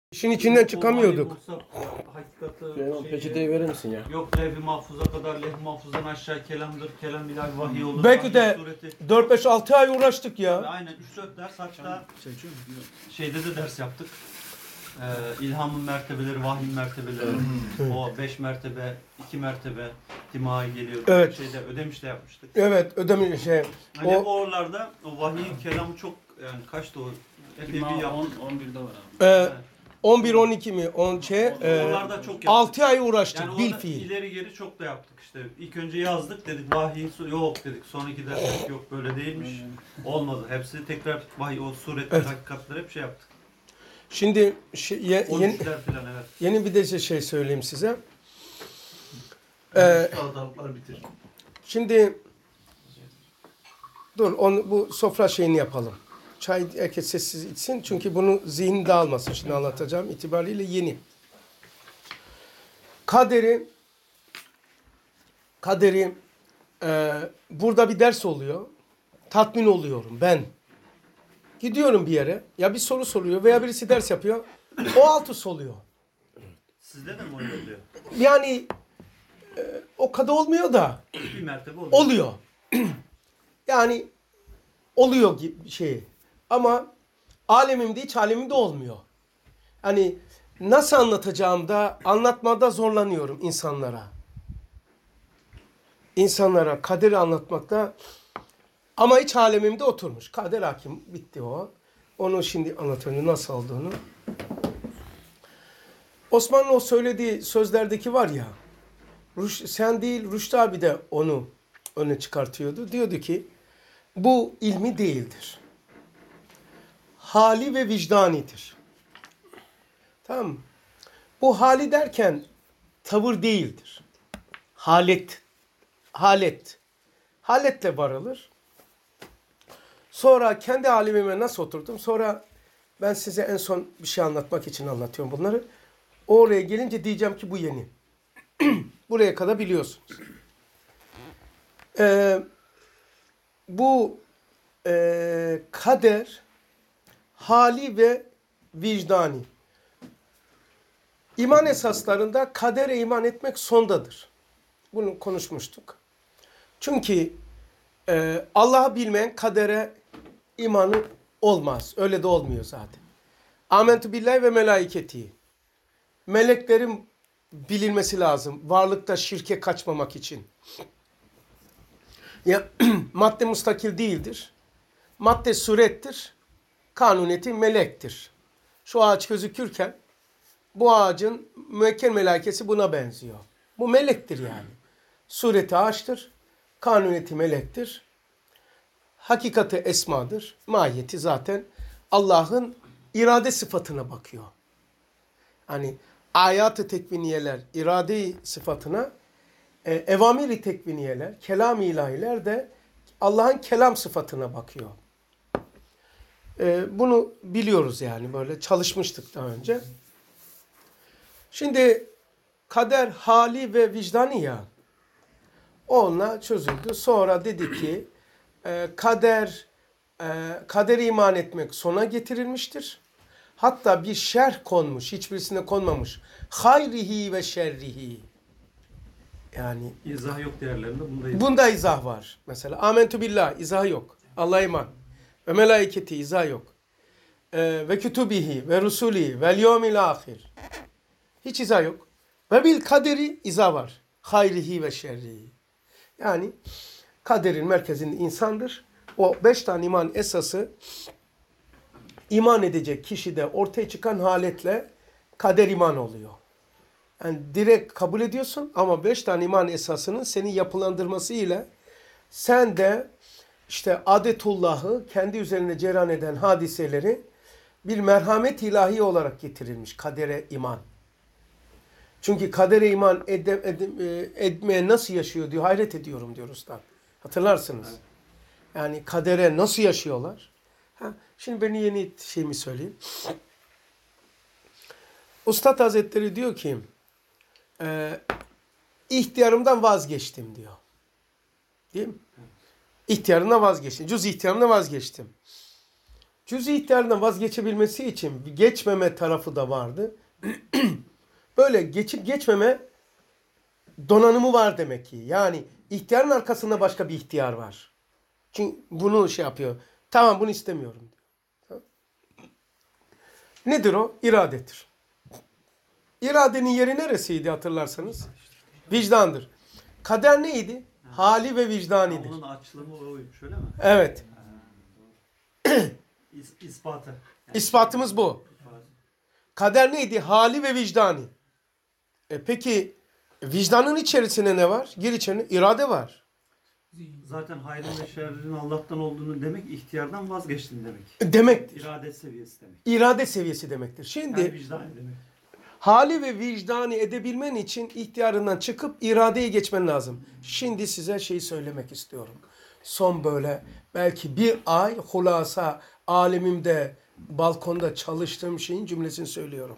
İşin içinden çıkamıyorduk. Süleyman peçeteyi verir misin ya? Yok levh-i mahfuza kadar, levh-i mahfuzdan aşağı kelamdır, kelam ilahi vahiy olur. Belki de vahiy sureti. 4-5-6 ay uğraştık ya. Aynen 3-4 ders, hatta şeyde de ders yaptık. İlhamın mertebeleri, vahyin mertebeleri, o 5 mertebe, 2 mertebe, dimai geliyor. Evet. Şeyde Ödemiş'te yapmıştık. Evet, ödeme şey. Hani O o oralarda o vahiyin kelamı çok, yani kaçtı o? Epey bir yaptık. 11'de var abi. 11-12 mi? Oralarda çok yaptık. 6 ay uğraştık Yani bil orada fiil. ileri geri çok da yaptık işte. İlk önce yazdık, dedik vahiy yok dedik. Sonraki ders yok, böyle değilmiş. Olmadı. Hepsi tekrar vahiy, o suretler, hakikatler hep şey yaptık. Şimdi yeni, 13'ler falan, evet. yeni bir de şey söyleyeyim size. Sağdalıklar bitir. Şimdi dur bu sofra şeyini yapalım. Çay herkes sessiz içsin. Çünkü bunu zihni dağılmasın. Şimdi anlatacağım itibariyle yeni. Kaderi burada bir ders oluyor. Tatmin oluyorum ben. Gidiyorum bir yere. Ya bir soru soruyor veya birisi ders yapıyor. O altı soluyor. Sizde de mi öyle oluyor? Yani o kadar olmuyor da Bir mertebe oluyor. oluyor. Yani oluyor gibi şey. Ama alemimde hiç alemimde olmuyor. Hani nasıl anlatacağımda, anlatmada zorlanıyorum insanlara. İnsanlara kaderi anlatmakta, ama iç alemimde oturmuş. Kader hakim, bitti o. Onu şimdi anlatıyorum nasıl olduğunu. Osman'ın o söylediği sözlerdeki var ya, sen değil Rüştü abi de onu öne çıkartıyordu. Diyordu ki bu ilmi değildir. Hali ve vicdanidir. Tamam mı? Bu hali derken tavır değildir. Halet. Haletle varılır. Sonra kendi halimime nasıl oturdum? Sonra ben size en son bir şey anlatmak için anlatıyorum bunları. Oraya gelince diyeceğim ki bu yeni. Buraya kadar biliyorsunuz. Bu kader, hali ve vicdani. İman esaslarında kadere iman etmek sondadır. Bunu konuşmuştuk. Çünkü Allah'ı bilmeyen kadere imanı olmaz. Öyle de olmuyor zaten. Âmentü billahi ve melaiketi. Meleklerin bilinmesi lazım. Varlıkta şirke kaçmamak için. Ya, madde mustakil değildir. Madde surettir. Kanuniyeti melektir. Şu ağaç gözükürken bu ağacın müekkel melaikesi buna benziyor. Bu melektir yani. Sureti ağaçtır. Kanuniyeti melektir. Hakikati esmadır. Mahiyeti zaten Allah'ın irade sıfatına bakıyor. Hani ayat-ı tekviniyeler irade sıfatına, evamir-i tekviniyeler, kelam-ı ilahiler de Allah'ın kelam sıfatına bakıyor. Bunu biliyoruz yani, böyle çalışmıştık daha önce. Şimdi kader hali ve vicdani ya, onunla çözüldü. Sonra dedi ki kadere iman etmek sona getirilmiştir. Hatta bir şerh konmuş, hiçbirisine konmamış. Hayrihi ve şerrihi. Yani İzah yok değerlerinde, bunda bunda izah var. Mesela âmentü billah izah yok. Allah'a iman. Ve melaiketi izah yok. Ve kütübihi ve rusulihi vel yevmil ahir. Hiç izah yok. Ve bil kaderi izah var. Hayrihi ve şerrihi. Yani kaderin merkezinde insandır. O 5 tane iman esası, iman edecek kişide ortaya çıkan haletle kader iman oluyor. Yani direkt kabul ediyorsun ama 5 tane iman esasının seni yapılandırması ile sen de işte adetullahı, kendi üzerine cereyan eden hadiseleri bir merhamet ilahi olarak getirilmiş kadere iman. Çünkü kadere iman etmeye nasıl yaşıyor diyor, hayret ediyorum diyor usta. Hatırlarsınız. Evet. Yani kadere nasıl yaşıyorlar? Şimdi ben yeni şeyimi söyleyeyim. Üstad Hazretleri diyor ki, ihtiyarımdan vazgeçtim diyor. Değil mi? İhtiyarımdan vazgeçtim. Cüz ihtiyarımdan vazgeçtim. Cüz-i ihtiyardan vazgeçebilmesi için bir geçmeme tarafı da vardı. Böyle geçip geçmeme donanımı var demek ki. Yani ihtiyarın arkasında başka bir ihtiyar var. Çünkü bunu şey yapıyor. Tamam bunu istemiyorum diyor. Tamam. Nedir o? İradedir. İradenin yeri neresiydi hatırlarsanız? Vicdandır. Kader neydi? Hali ve vicdanidir. Onun açılımı oymuş öyle mi? Evet. İspatı. İspatımız bu. Kader neydi? Hali ve vicdani. Peki vicdanın içerisinde ne var? Gir içine. İrade var. Zaten hayrın ve şerrin Allah'tan olduğunu demek, ihtiyardan vazgeçtin demek. Demektir. İrade seviyesi demek. İrade seviyesi demektir. Şimdi Yani vicdan demek. hali ve vicdani edebilmen için ihtiyarından çıkıp iradeye geçmen lazım. Şimdi size şeyi söylemek istiyorum. Son böyle belki bir ay hulasa alemimde balkonda çalıştığım şeyin cümlesini söylüyorum.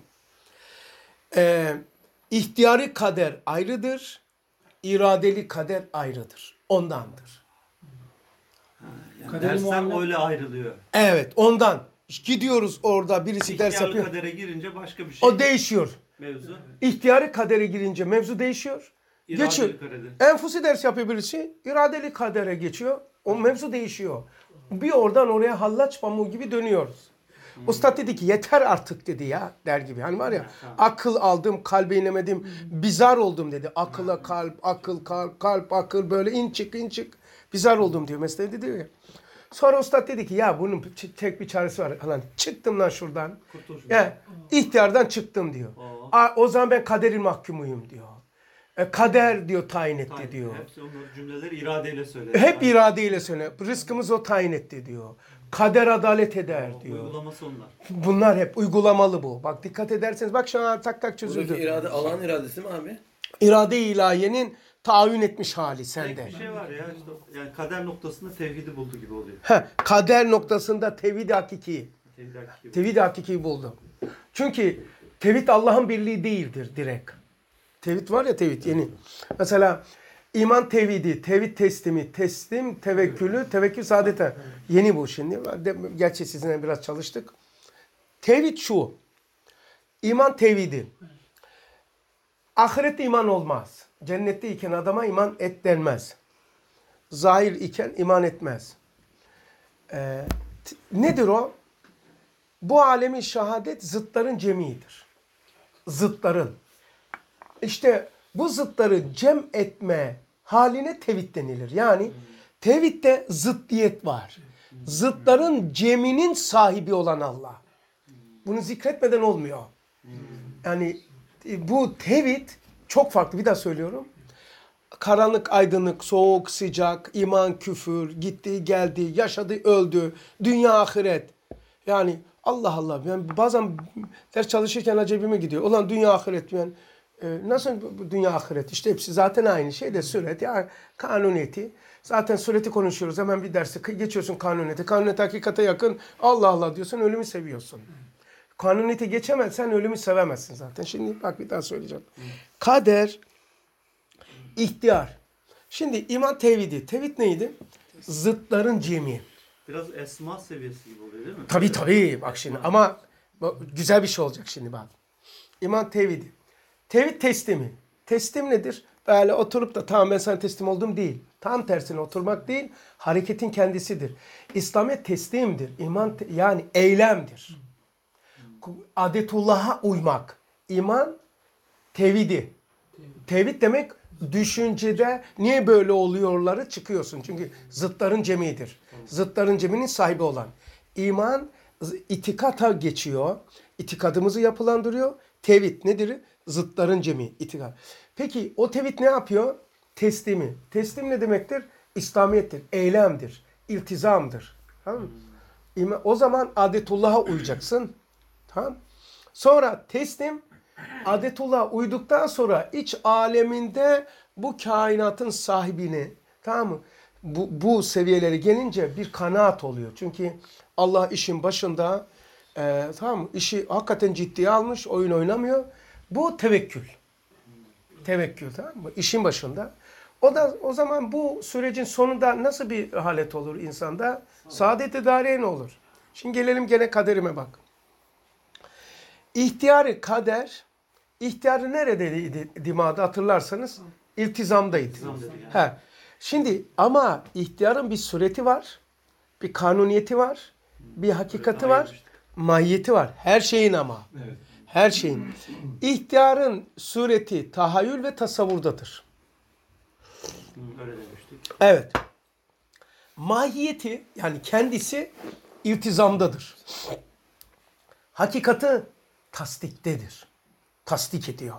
İhtiyari kader ayrıdır, iradeli kader ayrıdır. Ondandır. Yani dersler öyle ayrılıyor. Evet, ondan. Gidiyoruz orada birisi ders İhtiyarlı yapıyor. kadere girince başka bir şey. O değişiyor. Mevzu. İhtiyari kadere girince mevzu değişiyor. İradeli Geçiyor. kadere. Enfusi ders yapıyor birisi. İradeli kadere geçiyor. O mevzu değişiyor. Bir oradan oraya hallaç pamuğu gibi dönüyoruz. Usta dedi ki yeter artık dedi ya der gibi. Hani var ya akıl aldım kalbe inemedim bizar oldum dedi. Akıla kalp, akıl kalp, kalp akıl böyle in çık bizar oldum diyor. Mesleği diyor ya. Sonra usta dedi ki ya bunun tek bir çaresi var. Lan çıktım lan şuradan. Yani ihtiyardan çıktım diyor. O zaman ben kaderin mahkumuyum diyor. Kader diyor tayin etti diyor. Hepsi onlar cümleleri iradeyle söyledi. Hep iradeyle söyle. Rızkımız o tayin etti diyor. Kader adalet eder diyor. Uygulaması onlar. Bunlar hep uygulamalı bu. Bak dikkat ederseniz bak şu an tak tak çözüldü. Buradaki irade Allah'ın iradesi mi abi? İrade-i ilahiyenin tayin etmiş hali sende. Tek bir şey var ya işte yani kader noktasında tevhidi buldu gibi oluyor. Kader noktasında tevhid-i hakiki. Tevhid-i hakiki buldu. Çünkü tevhid Allah'ın birliği değildir direkt. Tevhid var ya tevhid yeni. Mesela iman tevhidi, tevhid teslimi, teslim, tevekkülü, tevekkül saadete. Yeni bu şimdi. Gerçi sizinle biraz çalıştık. Tevhid şu. İman tevhidi. Ahirette iman olmaz. Cennette iken adama iman et denmez. Zahir iken iman etmez. Nedir o? Bu alemin şehadet zıtların cemidir. Zıtların. İşte bu zıtları cem etme haline tevhid denilir. Yani tevhidde zıddiyet var. Zıtların ceminin sahibi olan Allah. Bunu zikretmeden olmuyor. Yani bu tevhid çok farklı. Bir daha söylüyorum. Karanlık, aydınlık, soğuk, sıcak, iman, küfür, gitti, geldi, yaşadı, öldü, dünya, ahiret. Yani Allah Allah. Yani bazen ders çalışırken acayibime gidiyor. Ulan dünya, ahiret. Yani, nasıl dünya, ahiret? İşte hepsi zaten aynı şey de suret, ya kanuniyeti. Zaten sureti konuşuyoruz. Hemen bir dersi geçiyorsun kanuniyeti. Kanuniyet hakikate yakın. Allah Allah diyorsun, ölümü seviyorsun. Kanuniyeti geçemezsen ölümü sevemezsin zaten. Şimdi bak bir daha söyleyeceğim. Kader, ihtiyar. Şimdi iman tevhidi. Tevhid neydi? Zıtların cemi. Biraz esma seviyesi gibi oluyor değil mi? Tabii. Bak şimdi ama güzel bir şey olacak şimdi bak. İman tevhidi. Tevhid teslimi. Teslim nedir? Böyle oturup da tamam ben sana teslim oldum değil. Tam tersine oturmak değil, hareketin kendisidir. İslamiyet teslimdir. İman yani eylemdir. Adetullah'a uymak. İman tevhidi. Tevhid demek düşüncede niye böyle oluyorları çıkıyorsun. Çünkü zıtların cemidir. Zıtların ceminin sahibi olan. İman itikata geçiyor. İtikadımızı yapılandırıyor. Tevhid nedir? Zıtların cemi, itikat. Peki o tevhid ne yapıyor? Teslimi. Teslim ne demektir? İslamiyettir, eylemdir, iltizamdır. Tamam mı? O zaman adetullah'a uyacaksın. Tamam. Sonra teslim, adetullah'a uyduktan sonra iç aleminde bu kainatın sahibini, tamam mı? Bu seviyelere gelince bir kanaat oluyor. Çünkü Allah işin başında, tamam mı? İşi hakikaten ciddiye almış, oyun oynamıyor. Bu tevekkül. Tevekkül, tamam mı? İşin başında. O zaman bu sürecin sonunda nasıl bir halet olur insanda? Saadet-i dâreyn olur. Şimdi gelelim gene kaderime bak. İhtiyarı kader, ihtiyarı neredeydi dimağda hatırlarsanız? İltizamdaydı. İltizam dedi yani. He. Şimdi ama ihtiyarın bir sureti var, bir kanuniyeti var, bir hakikati var, ayırmıştık. mahiyeti var. Her şeyin ama. Evet. Her şeyin. İhtiyarın sureti tahayyül ve tasavvurdadır. Öyle demiştik. Evet. Mahiyeti yani kendisi iltizamdadır. Hakikati tasdiktedir. Tasdik ediyor.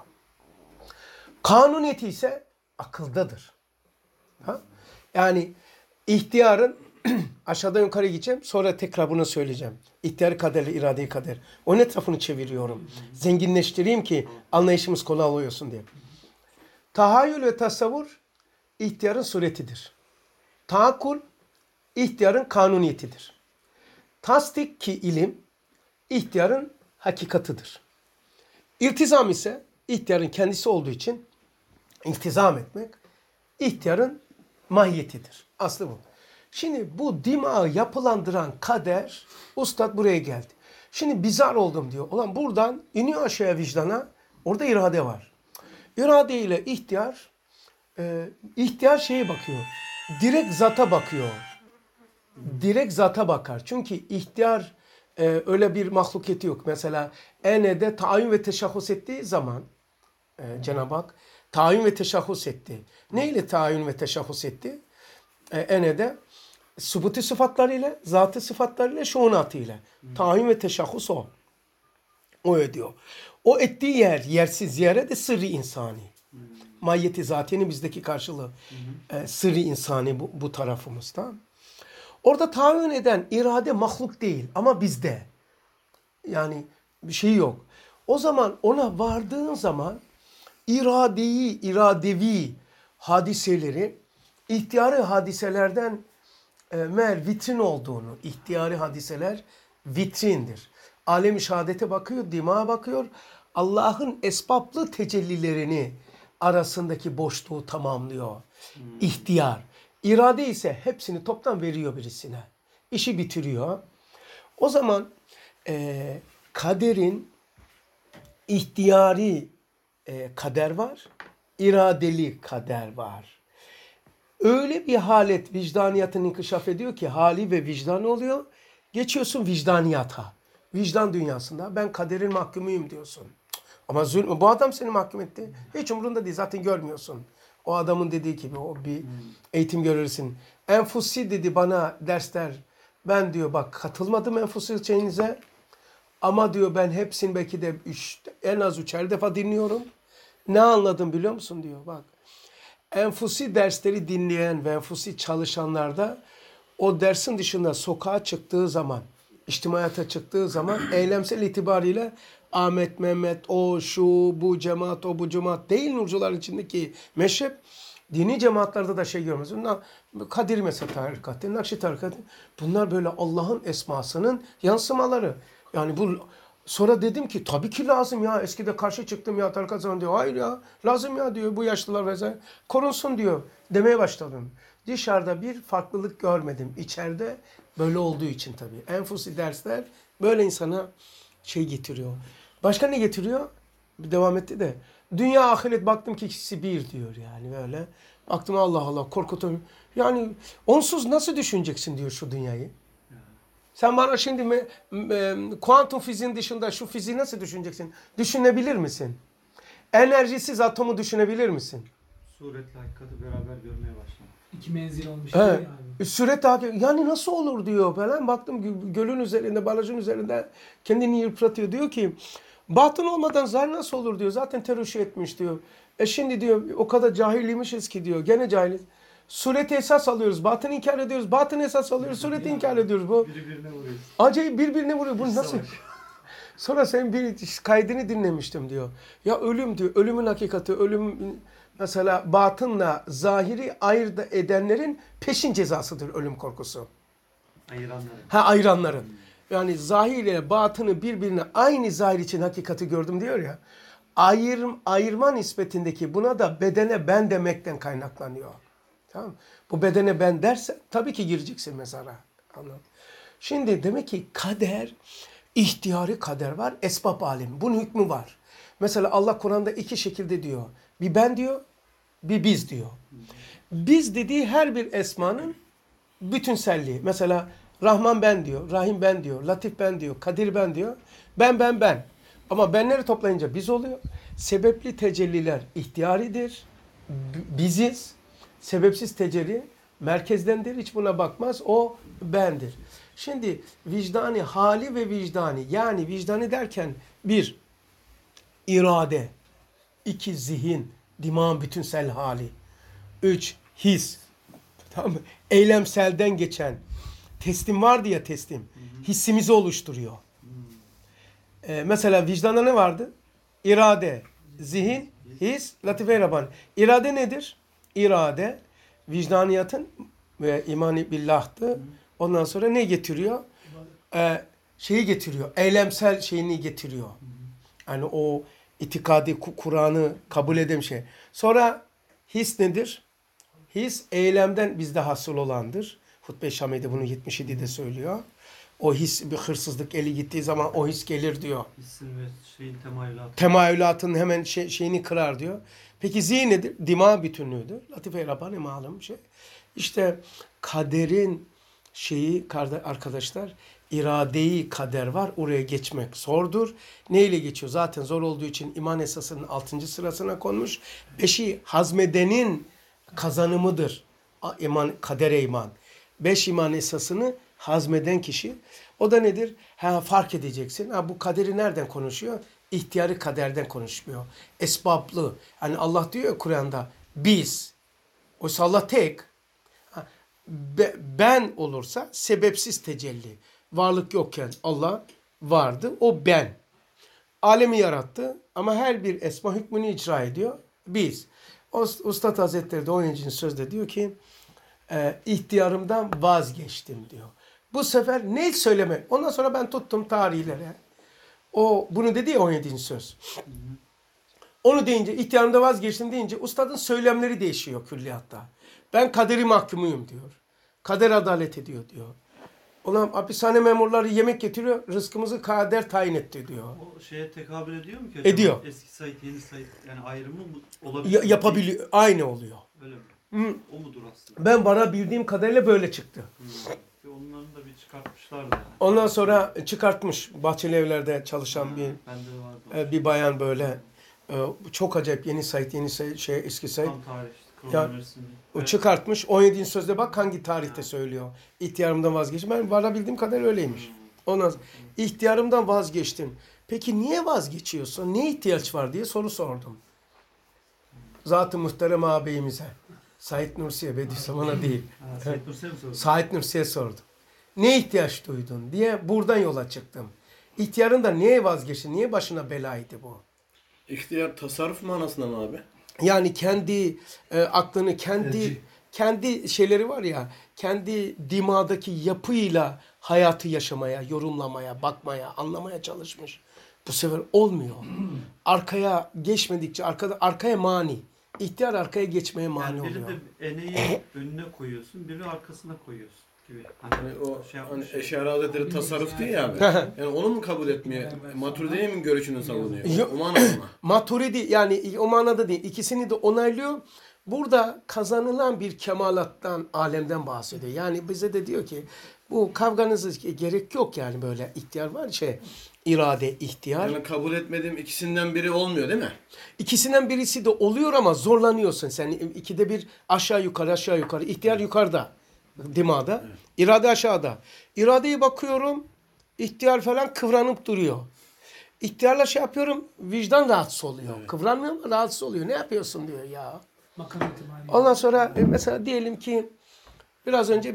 Kanuniyeti ise akıldadır. Ha? Yani ihtiyarın aşağıdan yukarı gideceğim. Sonra tekrar bunu söyleyeceğim. İhtiyar kaderle iradeyi kader. Onun etrafını çeviriyorum. Zenginleştireyim ki anlayışımız kolay oluyorsun diye. Tahayyül ve tasavvur ihtiyarın suretidir. Taakkul ihtiyarın kanuniyetidir. Tasdik ki ilim ihtiyarın hakikatıdır. İltizam ise ihtiyarın kendisi olduğu için iltizam etmek ihtiyarın mahiyetidir. Aslı bu. Şimdi bu dimağı yapılandıran kader, ustad buraya geldi. Şimdi bizar oldum diyor. Ulan buradan iniyor aşağıya vicdana, orada irade var. İrade ile ihtiyar şeye bakıyor. Direkt zata bakıyor. Direkt zata bakar. Çünkü ihtiyar öyle bir mahlukiyeti yok. Mesela enede tayin ve teşahhus ettiği zaman Cenab-ı Hak tayin ve teşahhus etti. Ne ile tayin ve teşahhus etti? Enede subuti sıfatlarıyla, zatı sıfatlarıyla, şuunatıyla. Tayin ve teşahhus o. O ediyor. O ettiği yer, yersiz yere de sırrı insani. Mahiyeti zatiyeni bizdeki karşılığı. Sırrı insani bu tarafımızda. Orada tayin eden irade mahluk değil ama bizde. Yani bir şey yok. O zaman ona vardığın zaman iradevi hadiseleri ihtiyari hadiselerden meğer vitrin olduğunu, ihtiyari hadiseler vitrindir. Alem-i şehadete bakıyor, dimağa bakıyor. Allah'ın esbablı tecellilerini arasındaki boşluğu tamamlıyor. İhtiyar. İrade ise hepsini toptan veriyor birisine. İşi bitiriyor. O zaman kaderin ihtiyari kader var, iradeli kader var. Öyle bir halet vicdaniyatını inkişaf ediyor ki hali ve vicdan oluyor. Geçiyorsun vicdaniyata. Vicdan dünyasında ben kaderin mahkumuyum diyorsun. Ama bu adam seni mahkum etti. Hiç umurunda değil. Zaten görmüyorsun. O adamın dediği gibi o bir eğitim görürsün. Enfusi dedi bana dersler. Ben diyor bak katılmadım enfusi şeyinize. Ama diyor ben hepsini belki de en az 3'er defa dinliyorum. Ne anladım biliyor musun diyor bak. Enfusi dersleri dinleyen ve enfusi çalışanlarda o dersin dışında sokağa çıktığı zaman, içtimaiyata çıktığı zaman eylemsel itibariyle Ahmet, Mehmet, o, şu, bu cemaat, o, bu cemaat değil nurcuların içindeki meşrep. Dini cemaatlerde de şey görmez. Bunlar Kadir Mesih tarikatı, Nakşi tarikatı. Bunlar böyle Allah'ın esmasının yansımaları. Yani bu sonra dedim ki tabii ki lazım ya. Eskide karşı çıktım ya tarikat zaman diyor. Hayır ya lazım ya diyor bu yaşlılar vesaire. Korunsun diyor demeye başladım. Dışarıda bir farklılık görmedim. İçeride böyle olduğu için tabii. Enfusi dersler böyle insana şey getiriyor. Başka ne getiriyor? Devam etti de. Dünya ahiret baktım ki ikisi bir diyor yani böyle. Baktım Allah Allah korkutuyor. Yani onsuz nasıl düşüneceksin diyor şu dünyayı. Sen bana şimdi kuantum fiziğin dışında şu fiziği nasıl düşüneceksin? Düşünebilir misin? Enerjisiz atomu düşünebilir misin? Suretle hakikati beraber görmeye başladım. İki menzil olmuş Evet. diyor ya abi. Süre takip yani nasıl olur diyor falan. Baktım gölün üzerinde, barajın üzerinde kendini yıpratıyor. Diyor ki batın olmadan zahir nasıl olur diyor. Zaten teröşi etmiş diyor. Şimdi diyor o kadar cahilliymişiz ki diyor. Gene cahiliz. Sureti esas alıyoruz. Batını inkar ediyoruz. Batını esas alıyoruz. Sureti inkar ediyoruz. Bu Birbirine vuruyor. acayip birbirine vuruyor. Bu nasıl? Sonra senin bir kaydını dinlemiştim diyor. Ya ölüm diyor. Ölümün hakikati, ölüm mesela batınla zahiri ayırt edenlerin peşin cezasıdır ölüm korkusu. Ayıranları. Ayıranların. Yani zahir ile batını birbirine aynı zahir için hakikati gördüm diyor ya. Ayırma nispetindeki buna da bedene ben demekten kaynaklanıyor. Tamam mı? Bu bedene ben derse tabii ki gireceksin mezara. Anladın? Şimdi demek ki kader, ihtiyari kader var, esbab alemi. Bunun hükmü var. Mesela Allah Kur'an'da iki şekilde diyor. Bir ben diyor, bir biz diyor. Biz dediği her bir esmanın bütünselliği. Mesela Rahman ben diyor, Rahim ben diyor, Latif ben diyor, Kadir ben diyor. Ben. Ama benleri toplayınca biz oluyor. Sebepli tecelliler ihtiyaridir. Biziz. Sebepsiz tecelli merkezdendir. Hiç buna bakmaz. O bendir. Şimdi vicdani, hali ve vicdani. Yani vicdani derken bir, irade. İki, zihin. Dimağın bütünsel hali. Üç, his. Tamam mı? Eylemselden geçen. Teslim vardı ya teslim. Hissimizi oluşturuyor. Mesela vicdanda ne vardı? İrade, zihin, his, latife-i Rabbani. İrade nedir? İrade, vicdaniyatın ve imani billah'tı. Ondan sonra ne getiriyor? Şeyi getiriyor. Eylemsel şeyini getiriyor. Yani o itikadi Kur'an'ı kabul eden şey. Sonra his nedir? His eylemden bizde hasıl olandır. Hutbe-i Şami'de bunu 77'de söylüyor. O his, bir hırsızlık eli gittiği zaman o his gelir diyor. Hissin ve şeyin temayülatı. Temayülatın hemen şeyini kırar diyor. Peki zihin nedir? Dima bütünlüğüdür. Latife-i Rabbani malum şey. İşte kaderin şeyi arkadaşlar, iradeyi kader var. Oraya geçmek zordur. Neyle geçiyor? Zaten zor olduğu için iman esasının 6. sırasına konmuş. 5'i hazmedenin kazanımıdır. Kadere iman. 5 iman esasını hazmeden kişi. O da nedir? Fark edeceksin. Bu kaderi nereden konuşuyor? İhtiyari kaderden konuşmuyor. Esbablı. Hani Allah diyor ya Kur'an'da biz. Oysa Allah tek. Ben olursa sebepsiz tecelli. Varlık yokken Allah vardı. O ben. Alemi yarattı ama her bir esma hükmünü icra ediyor. Biz. Üstad Hazretleri de 17. sözde diyor ki ihtiyarımdan vazgeçtim diyor. Bu sefer ne söyleme? Ondan sonra ben tuttum tarihlere. O bunu dedi ya 17. söz. Onu deyince ihtiyarımda vazgeçtim deyince ustadın söylemleri değişiyor külliyatta. Ben kaderi mahkumuyum diyor. Kader adalet ediyor diyor. Ulan hapishane memurları yemek getiriyor, rızkımızı kader tayin etti diyor. O şeye tekabül ediyor mu ki? Ediyor. Eski Said, yeni Said yani ayrımı mı olabilir? Yapabiliyor. Aynı oluyor. Öyle mi? O mudur aslında? Ben bana bildiğim kadarıyla böyle çıktı. Onların da bir çıkartmışlardı yani. Ondan sonra çıkartmış Bahçeli Evler'de çalışan Bende de vardı. bir bayan böyle çok acayip yeni Said eski Said. Tam tarih işte. Ya, o çıkartmış 17. sözde bak hangi tarihte söylüyor. İhtiyarımdan vazgeçtim. Ben varabildiğim kadar öyleymiş. Ondan sonra ihtiyarımdan vazgeçtim. Peki niye vazgeçiyorsun? Ne ihtiyaç var diye soru sordum. Zat-ı Muhterem ağabeyimize. Said Nursi'ye, Bediüzzaman'a değil. Said Nursi'ye mi sordun? Said Nursi'ye sordum. Ne ihtiyaç duydun diye buradan yola çıktım. İhtiyarında niye vazgeçtin? Niye başına belaydı bu? İhtiyar tasarruf manasında mı abi? Yani kendi aklını, kendi şeyleri var ya, kendi dimağdaki yapıyla hayatı yaşamaya, yorumlamaya, bakmaya, anlamaya çalışmış. Bu sefer olmuyor. Arkaya geçmedikçe, arkaya mani. İhtiyar arkaya geçmeye mani Yani biri oluyor. de eneği önüne koyuyorsun, biri arkasına koyuyorsun gibi. Hani o şey hani yapmış. Eşari Hazretleri tasarruf değil ya abi. Yani onu mu kabul etmiyor? Maturidiye mi görüşünü savunuyor? Yok. O manada mı? Maturidi yani o manada değil. İkisini de onaylıyor. Burada kazanılan bir kemalattan, alemden bahsediyor. Yani bize de diyor ki bu kavganızı gerek yok yani böyle ihtiyar var irade, ihtiyar. Yani kabul etmediğim ikisinden biri olmuyor değil mi? İkisinden birisi de oluyor ama zorlanıyorsun. Sen ikide bir aşağı yukarı. İhtiyar yukarıda. Dimağda. İrade aşağıda. İradeye bakıyorum. İhtiyar falan kıvranıp duruyor. İhtiyarla yapıyorum. Vicdan rahatsız oluyor. Evet. Kıvranmıyor ama rahatsız oluyor. Ne yapıyorsun diyor ya. Ondan sonra mesela diyelim ki biraz önce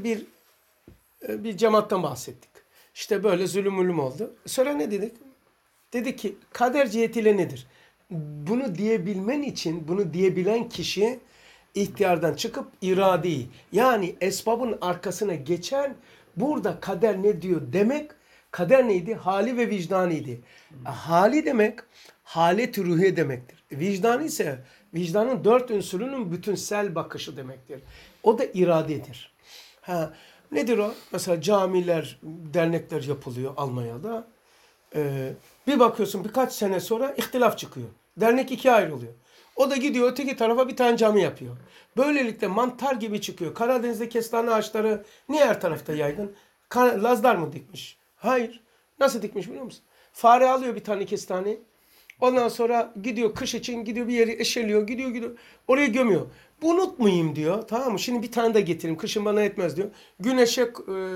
bir cemaatten bahsettik. İşte böyle zulüm oldu. Sonra ne dedik? Dedik ki kader cihetiyle nedir? Bunu diyebilmen için bunu diyebilen kişi ihtiyardan çıkıp iradeyi yani esbabın arkasına geçen burada kader ne diyor demek. Kader neydi? Hali ve vicdaniydi. Hali demek halet-i ruhiye demektir. Vicdanı ise vicdanın 4 unsurunun bütünsel bakışı demektir. O da iradedir. Nedir o? Mesela camiler, dernekler yapılıyor Almanya'da. Bir bakıyorsun birkaç sene sonra ihtilaf çıkıyor. Dernek ikiye ayrılıyor. O da gidiyor öteki tarafa bir tane cami yapıyor. Böylelikle mantar gibi çıkıyor. Karadeniz'de kestane ağaçları niye her tarafta yaygın? Lazlar mı dikmiş? Hayır. Nasıl dikmiş biliyor musun? Fare alıyor bir tane kestane. Ondan sonra gidiyor kış için gidiyor bir yeri eşeliyor. Gidiyor. Oraya gömüyor. Bu unutmayayım diyor. Tamam mı? Şimdi bir tane de getireyim. Kışın bana yetmez diyor. Güneşe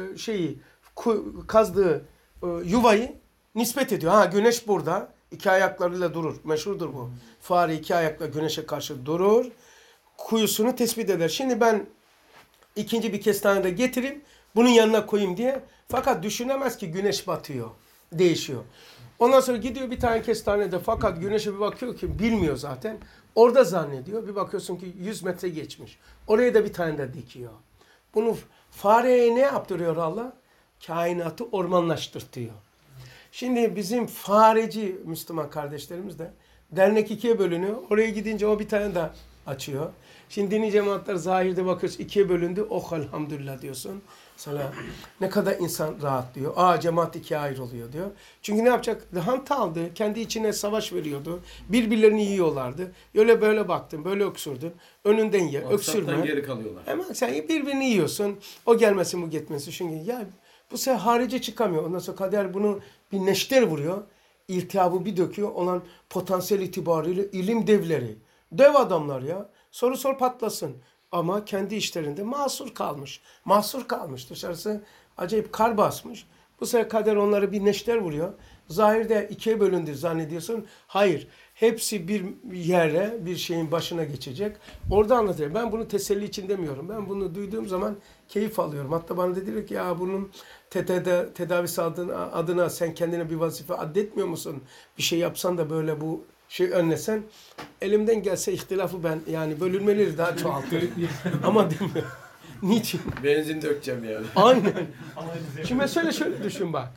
kazdığı yuvayı nispet ediyor. Ha güneş burada. İki ayaklarıyla durur. Meşhurdur bu. Fare iki ayakla güneşe karşı durur. Kuyusunu tespit eder. Şimdi ben ikinci bir kestane de getireyim. Bunun yanına koyayım diye. Fakat düşünemez ki güneş batıyor. Değişiyor. Ondan sonra gidiyor bir tane kestanede fakat güneşe bir bakıyor ki bilmiyor zaten. Orada zannediyor. Bir bakıyorsun ki 100 metre geçmiş. Oraya da bir tane de dikiyor. Bunu fareye ne yaptırıyor Allah? Kainatı ormanlaştırtıyor. Şimdi bizim fareci Müslüman kardeşlerimiz de dernek ikiye bölünüyor. Oraya gidince o bir tane daha açıyor. Şimdi dini cemaatler zahirde bakıyorsun ikiye bölündü. Oh elhamdülillah diyorsun. Sana ne kadar insan rahatlıyor. Cemaat ikiye ayrılıyor diyor. Çünkü ne yapacak? Hant aldı. Kendi içine savaş veriyordu. Birbirlerini yiyorlardı. Öyle böyle baktın. Böyle öksürdün. Önünden ye. Öksürme. Geri kalıyorlar. Hemen sen birbirini yiyorsun. O gelmesin bu gitmesin. Çünkü ya bu sefer harice çıkamıyor. Ondan sonra kader bunu bir neşter vuruyor. İltihabı bir döküyor. Olan potansiyel itibariyle ilim devleri. Dev adamlar ya. Soru sor patlasın. Ama kendi işlerinde mahsur kalmış. Mahsur kalmış. Dışarısı acayip kar basmış. Bu sefer kader onları bir neşter vuruyor. Zahirde ikiye bölündü zannediyorsun. Hayır. Hepsi bir yere, bir şeyin başına geçecek. Orada anlatıyor. Ben bunu teselli için demiyorum. Ben bunu duyduğum zaman keyif alıyorum. Hatta bana dediler ki ya bunun tedavisi adına sen kendine bir vazife addetmiyor musun? Bir şey yapsan da böyle bu şey önlesen. Elimden gelse ihtilafı ben yani bölünmeleri daha çoğaltırım. Ama demiyorum. Niçin? Benzin dökeceğim yani. Aynen. Şimdi mesela şöyle düşün bak.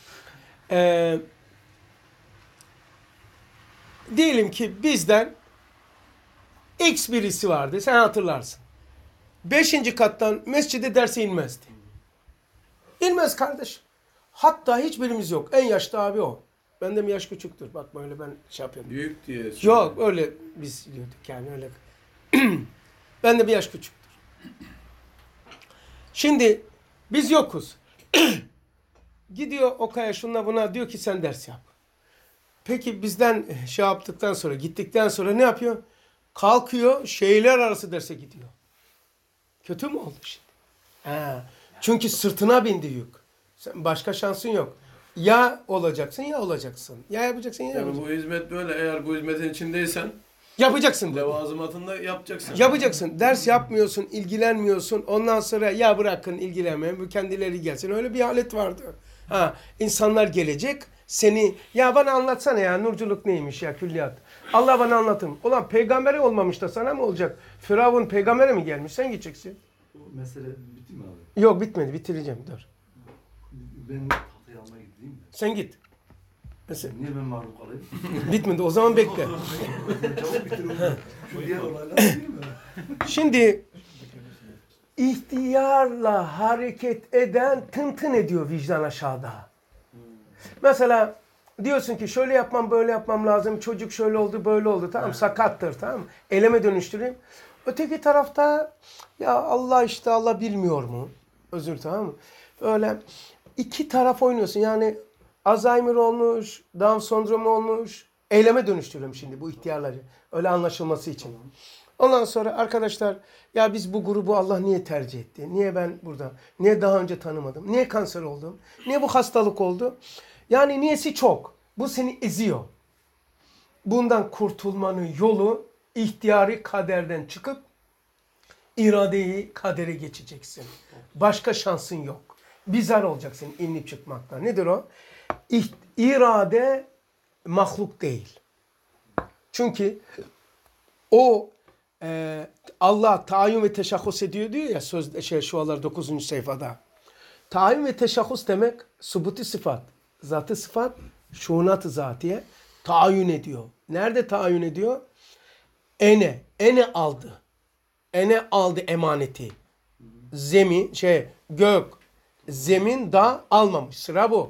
Diyelim ki bizden X birisi vardı. Sen hatırlarsın. 5. kattan mescide derse inmezdi. İnmez kardeş. Hatta hiçbirimiz yok. En yaşlı abi o. Benden bir yaş küçüktür. Bak böyle ben şey yapıyorum. Büyük diye. Yok öyle biz diyorduk yani öyle. Ben de bir yaş küçüktür. Şimdi biz yokuz. Gidiyor Okaya şunla buna diyor ki sen ders yap. Peki bizden şey yaptıktan sonra gittikten sonra ne yapıyor? Kalkıyor şehirler arası derse gidiyor. Kötü mü oldu şimdi? Çünkü sırtına bindi yük. Sen, başka şansın yok. Ya olacaksın ya olacaksın. Ya yapacaksın ya yapacaksın. Yani bu hizmet böyle. Eğer bu hizmetin içindeysen Yapacaksın. levazımatında yapacaksın. Yapacaksın. Ders yapmıyorsun, ilgilenmiyorsun. Ondan sonra ya bırakın ilgilenmeyin. Bu kendileri gelsin. Öyle bir alet vardı. İnsanlar gelecek. Seni ya bana anlatsana ya nurculuk neymiş ya külliyat. Allah bana anlatın. Ulan peygamberi olmamış da sana mı olacak? Firavun peygambere mi gelmiş? Sen gideceksin. O mesele bitti mi abi? Yok bitmedi. Bitireceğim. Dur. Ben tahtayı almaya gideyim mi? Sen git. Mesela, Niye ben mahrum kalayım? bitmedi. O zaman bekle. Çabuk bitir onu. Şu diğer olaylar değil mi? Şimdi ihtiyarla hareket eden tın ediyor vicdan aşağıda. Mesela diyorsun ki şöyle yapmam böyle yapmam lazım. Çocuk şöyle oldu böyle oldu. Tamam sakattır tamam. Eleme dönüştüreyim. Öteki tarafta ya Allah işte Allah bilmiyor mu? Özür tamam mı? Öyle iki taraf oynuyorsun. Yani Alzheimer olmuş, Down sendromu olmuş. Eyleme dönüştürüyorum şimdi bu ihtiyarları. Öyle anlaşılması için. Ondan sonra arkadaşlar ya biz bu grubu Allah niye tercih etti? Niye ben burada? Niye daha önce tanımadım? Niye kanser oldum? Niye bu hastalık oldu? Yani niyesi çok. Bu seni eziyor. Bundan kurtulmanın yolu ihtiyari kaderden çıkıp iradeyi kadere geçeceksin. Başka şansın yok. Bizar olacaksın inip çıkmaktan. Nedir o? İrade mahluk değil. Çünkü o Allah tayin ve teşahhus ediyor diyor ya şualar 9. sayfada. Tayin ve teşahhus demek subuti sıfat. Zatı sıfat, şuunat-ı zatiye tayin ediyor. Nerede tayin ediyor? Ene aldı. Ene aldı emaneti. gök, zemin, dağ almamış. Sıra bu.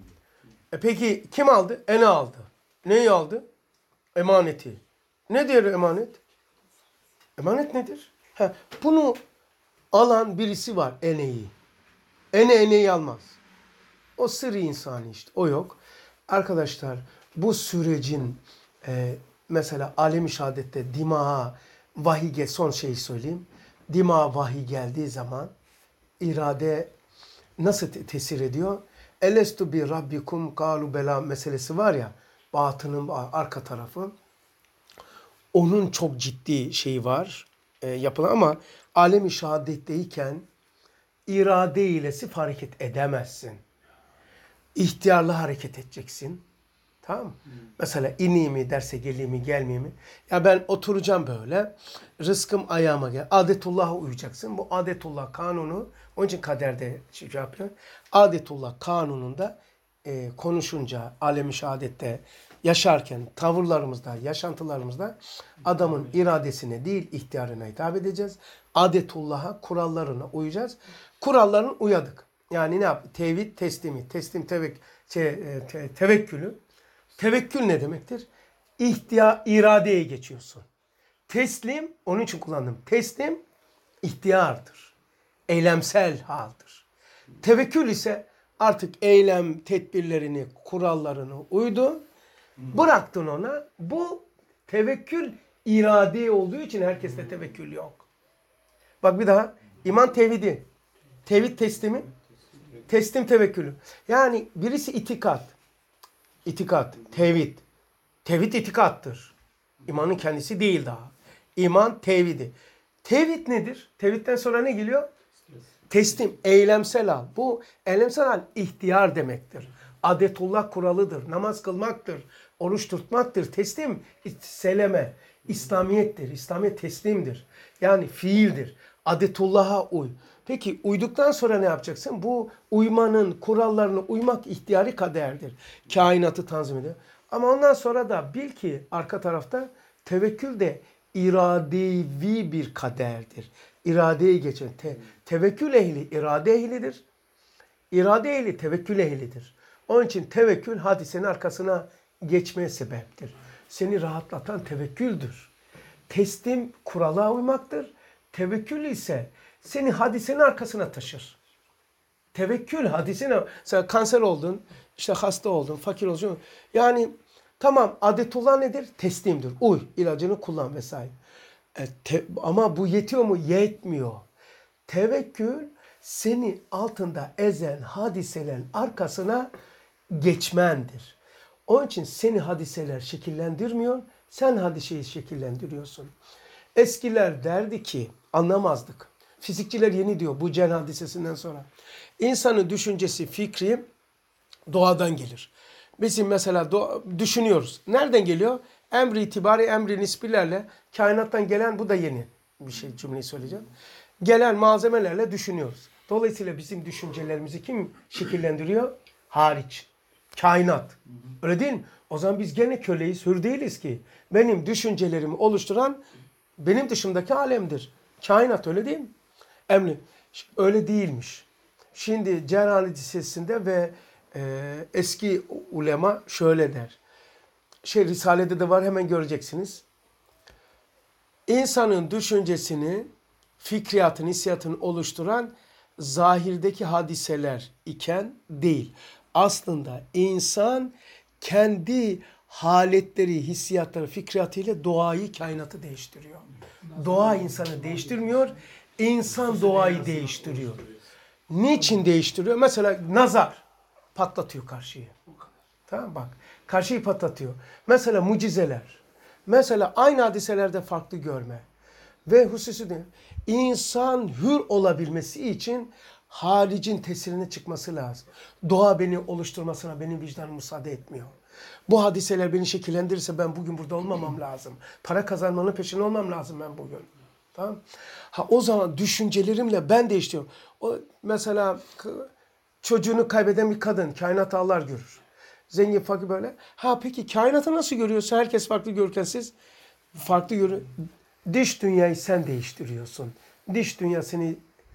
Peki kim aldı? Ene aldı. Neyi aldı? Emaneti. Ne diyor emanet? Emanet nedir? Bunu alan birisi var, eneyi. Eneyi almaz. O sırrı insani işte. O yok. Arkadaşlar bu sürecin mesela alem-i şehadette dimağa vahiy son şeyi söyleyeyim. Dimağa vahiy geldiği zaman irade nasıl tesir ediyor? Elestu bi rabbikum kalu bela meselesi var ya, batının arka tarafı. Onun çok ciddi şeyi var yapılan ama alem-i şehadetteyken irade ilesi hareket edemezsin. İhtiyarlı hareket edeceksin. Tamam mı? Mesela ineyim mi derse geleyim mi gelmeyeyim mi? Ya ben oturacağım böyle. Rızkım ayağıma gel. Adetullah'a uyacaksın. Bu adetullah kanunu onun için kaderde şey yapıyor. Adetullah kanununda konuşunca alem-i şehadette yaşarken tavırlarımızda, yaşantılarımızda adamın iradesine değil ihtiyarına hitap edeceğiz. Adetullah'a, kurallarına uyacağız. Kurallarına uyadık. Yani ne yap? Tevhid, teslimi. Teslim, tevekkülü. Tevekkül ne demektir? İradeye geçiyorsun. Teslim, onun için kullandım. Teslim, ihtiyardır. Eylemsel haldir. Tevekkül ise artık eylem tedbirlerini, kurallarını uydu. Bıraktın ona. Bu tevekkül irade olduğu için herkeste tevekkül yok. Bak bir daha. İman tevhidi. Tevhid teslimi. Teslim tevekkülü. Yani birisi itikat. İtikat, tevhid. Tevhid itikattır. İmanın kendisi değil daha. İman tevhidi. Tevhid nedir? Tevhidden sonra ne geliyor? Teslim, eylemsel hal. Bu eylemsel hal ihtiyar demektir. Adetullah kuralıdır. Namaz kılmaktır. Oruç tutmaktır. Teslim, seleme. İslamiyettir. İslamiyet teslimdir. Yani fiildir. Adetullah'a uy. Peki uyduktan sonra ne yapacaksın? Bu uymanın kurallarına uymak ihtiyari kaderdir. Kainatı tanzim ediyor. Ama ondan sonra da bil ki arka tarafta tevekkül de iradevi bir kaderdir. İradeyi geçen. Tevekkül ehli irade ehlidir. İrade ehli tevekkül ehlidir. Onun için tevekkül hadisenin arkasına geçmeye sebeptir. Seni rahatlatan tevekküldür. Teslim kurala uymaktır. Tevekkül ise seni hadisenin arkasına taşır. Tevekkül hadisine, mesela kanser oldun, işte hasta oldun, fakir olacaksın. Yani tamam adetullah nedir? Teslimdir. Uy, ilacını kullan vesaire. Ama bu yetiyor mu? Yetmiyor. Tevekkül seni altında ezen hadiselerin arkasına geçmendir. Onun için seni hadiseler şekillendirmiyor, sen hadiseyi şekillendiriyorsun. Eskiler derdi ki, anlamazdık. Fizikçiler yeni diyor bu cen hadisesinden sonra. İnsanın düşüncesi, fikri doğadan gelir. Bizim mesela düşünüyoruz. Nereden geliyor? Emri itibari, emri nisbilerle kainattan gelen, bu da yeni bir şey cümleyi söyleyeceğim. Gelen malzemelerle düşünüyoruz. Dolayısıyla bizim düşüncelerimizi kim şekillendiriyor? Hariç. Kainat. Öyle değil mi? O zaman biz gene köleyiz, hür değiliz ki. Benim düşüncelerimi oluşturan benim dışımdaki alemdir. Kainat öyle değil mi? Emri. Öyle değilmiş. Şimdi Cerrahane Hadisesi'nde ve eski ulema şöyle der. Risale'de de var, hemen göreceksiniz. İnsanın düşüncesini, fikriyatını, hissiyatını oluşturan zahirdeki hadiseler iken değil. Aslında insan kendi haletleri, hissiyatları, fikriyatıyla doğayı, kainatı değiştiriyor. Doğa insanı değiştirmiyor, insan doğayı değiştiriyor. Niçin değiştiriyor? Mesela nazar patlatıyor karşıyı. Tamam bak. Karşıyı patlatıyor. Mesela mucizeler. Mesela aynı hadiselerde farklı görme. Ve hususi de insan hür olabilmesi için haricin tesirine çıkması lazım. Doğa beni oluşturmasına benim vicdanım müsaade etmiyor. Bu hadiseler beni şekillendirirse ben bugün burada olmamam lazım. Para kazanmanın peşinde olmam lazım ben bugün. Tamam? O zaman düşüncelerimle ben değiştiriyorum. Mesela çocuğunu kaybeden bir kadın kainatı Allah görür. Zengin, fakir böyle. Peki kainatı nasıl görüyorsa herkes farklı görürken siz farklı görün. Dış dünyayı sen değiştiriyorsun. Dış dünya seni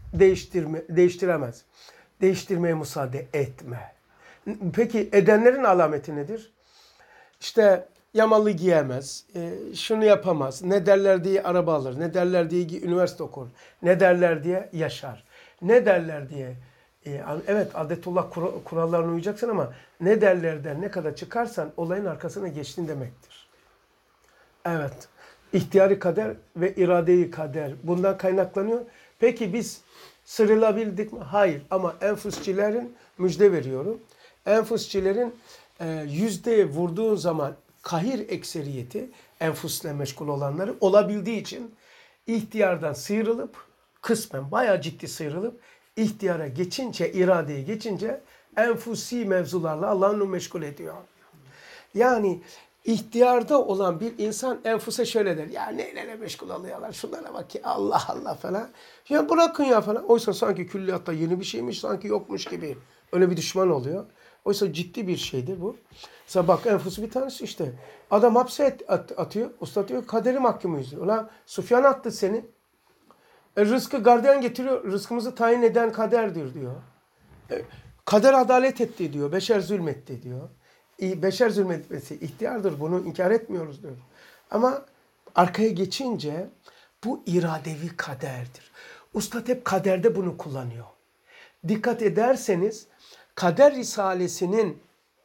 değiştiremez. Değiştirmeye müsaade etme. Peki edenlerin alameti nedir? İşte yamalı giyemez, şunu yapamaz, ne derler diye araba alır, ne derler diye üniversite okur, ne derler diye yaşar, ne derler diye, evet adetullah kurallarına uyacaksın ama ne derlerden ne kadar çıkarsan olayın arkasına geçtin demektir. Evet, ihtiyari kader ve iradeyi kader bundan kaynaklanıyor. Peki biz sıyrılabildik mi? Hayır ama enfusçilerin müjde veriyorum. Enfusçilerin yüzde vurduğun zaman kahir ekseriyeti enfusle meşgul olanları olabildiği için ihtiyardan sıyrılıp kısmen bayağı ciddi sıyrılıp ihtiyara geçince, iradeye geçince enfusi mevzularla Allah'ını meşgul ediyor. Yani ihtiyarda olan bir insan enfuse şöyle der. Ya neyle meşgul oluyorlar şunlara bak ki Allah Allah falan. Ya bırakın ya falan. Oysa sanki külliyatta yeni bir şeymiş sanki yokmuş gibi. Öyle bir düşman oluyor. Oysa ciddi bir şeydir bu. Mesela bak enfusu bir tanesi işte. Adam hapse atıyor. Usta diyor kaderi mahkumuyuz diyor. Ulan Sufyan attı seni. Rızkı gardiyan getiriyor. Rızkımızı tayin eden kaderdir diyor. Kader adalet etti diyor. Beşer zulmetti diyor. Beşer zulmetmesi ihtiyardır. Bunu inkar etmiyoruz diyor. Ama arkaya geçince bu iradevi kaderdir. Ustad hep kaderde bunu kullanıyor. Dikkat ederseniz Kader Risalesi'nin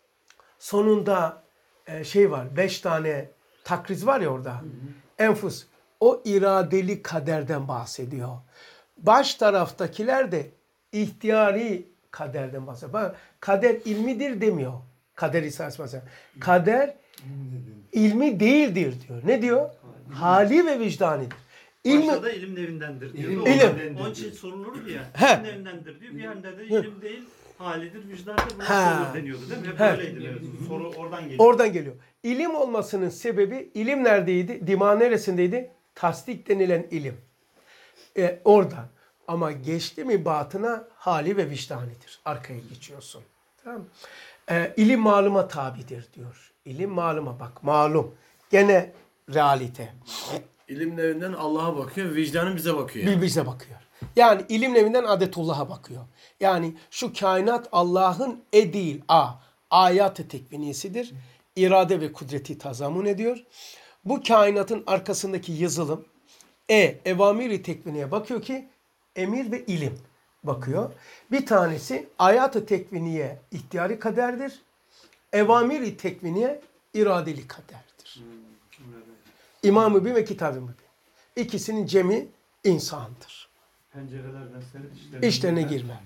sonunda şey var. 5 tane takriz var ya orada. Enfus. O iradeli kaderden bahsediyor. Baş taraftakiler de ihtiyari kaderden bahsediyor. Bak, kader ilmidir demiyor. Kader Risalesi mesela. Kader ilmi değildir diyor. Ne diyor? Hali ve vicdanidir. Başta da ilim evindendir diyor. İlim. Onun için sorulur ya. He. İlim evindendir diyor. Bir yerde de ilim değil, halidir, vicdandır. Buna sorulur deniyordu değil mi? Hep öyleydi. Evet. Soru oradan geliyor. Oradan geliyor. İlim olmasının sebebi, ilim neredeydi? Dima neresindeydi? Tasdik denilen ilim. Orada. Ama geçti mi batına hali ve vicdanidir. Arkaya geçiyorsun. Tamam mı? İlim maluma tabidir diyor. İlim maluma bak. Malum. Gene realite. İlim evinden Allah'a bakıyor, vicdanı bize bakıyor. Bize bakıyor. Yani ilim evinden adetullah'a bakıyor. Yani şu kainat Allah'ın değil ayat-ı tekviniyesidir. İrade ve kudreti tazamun ediyor. Bu kainatın arkasındaki yazılım evamir-i tekviniye bakıyor ki emir ve ilim bakıyor. Bir tanesi ayat-ı tekviniye ihtiyari kaderdir. Evamir-i tekviniye iradeli kaderdir. İmam-ı Mübin ve Kitab-ı Mübin. İkisinin cemi insandır. Pencerelerden seyret, İşlerine girme.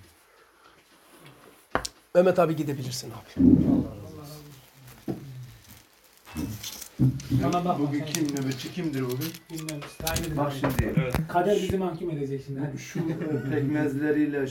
Mehmet abi gidebilirsin abi. Bana bak. Bugün kim nöbetçi kimdir bugün? Bilmem. İsrail'in Bak şimdi kader bizi mahkum edecek şimdi. Hadi. şu pekmezleriyle